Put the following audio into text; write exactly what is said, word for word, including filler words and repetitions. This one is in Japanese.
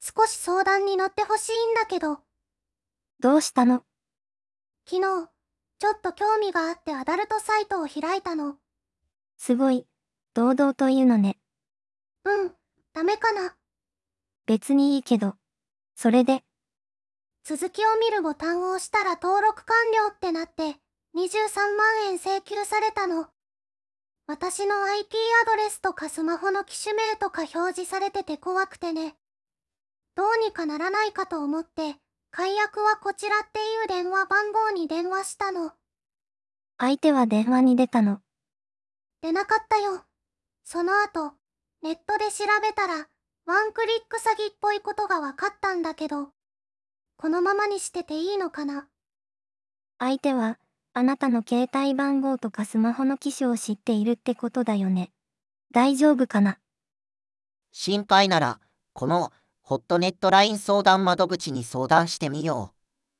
少し相談に乗ってほしいんだけど、 どうしたの？ 昨日、ちょっと興味があってアダルトサイトを開いたの。 すごい、堂々と言うのね。 うん、ダメかな。 別にいいけど。それで、 続きを見るボタンを押したら登録完了ってなって、にじゅうさんまんえん請求されたの。私の アイピー アドレスとかスマホの機種名とか表示されてて怖くてね。どうにかならないかと思って、解約はこちらっていう電話番号に電話したの。 相手は電話に出たの。 出なかったよ。その後、ネットで調べたら、ワンクリック詐欺っぽいことが分かったんだけど、このままにしてていいのかな。 相手は、あなたの携帯番号とかスマホの機種を知っているってことだよね。大丈夫かな？ 心配なら、このホットネットライン相談窓口に相談してみよう。